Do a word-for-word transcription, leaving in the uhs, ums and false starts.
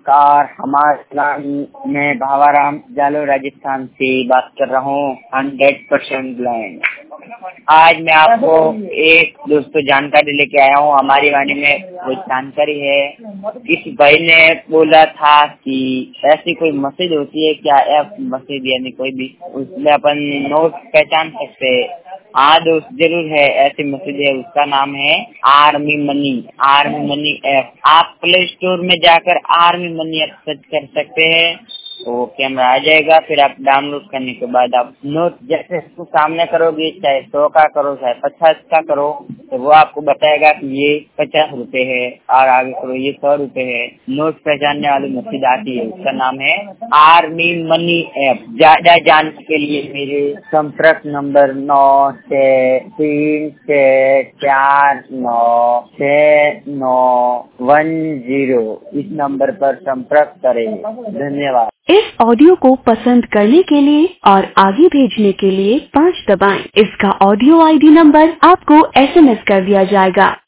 नमस्कार, हमारे मैं भावाराम जालो राजस्थान से बात कर रहा हूँ। Hundred percent blind. आज मैं आपको एक दोस्तों जानकारी लेके आया हूँ। हमारी वाणी में वो जानकारी है। इस भाई ने बोला था कि ऐसी कोई मस्जिद होती है क्या, ऐप मस्जिद यानी कोई भी, उसमें अपन नोट पहचान सकते हैं। हाँ दोस्त, जरूर है, ऐसी मस्जिद है, उसका नाम है army money. Army money app आप प्ले स्टोर में जाकर आर्मी मनी ऐप सर्च कर सकते हैं, तो कैमरा आ जाएगा। फिर आप डाउनलोड करने के बाद आप नोट जैसे इसको सामने करोगे, चाहे सौ का करो चाहे पचास का करो, तो वो आपको बताएगा कि ये पचास रुपए है, और आगे करो ये सौ रुपए है। नोट पहचानने वाली मस्जिद आती है, उसका नाम है आर्मी मनी ऐप। ज्यादा जानने के लिए मेरे संपर्क नंबर नौ छह तीन छह चार नौ छह नौ वन जीरो इस नंबर पर संपर्क करें। धन्यवाद। इस ऑडियो को पसंद करने के लिए और आगे भेजने के लिए पाँच दबाएं। इसका ऑडियो आईडी नंबर आपको एसएमएस कर दिया जाएगा।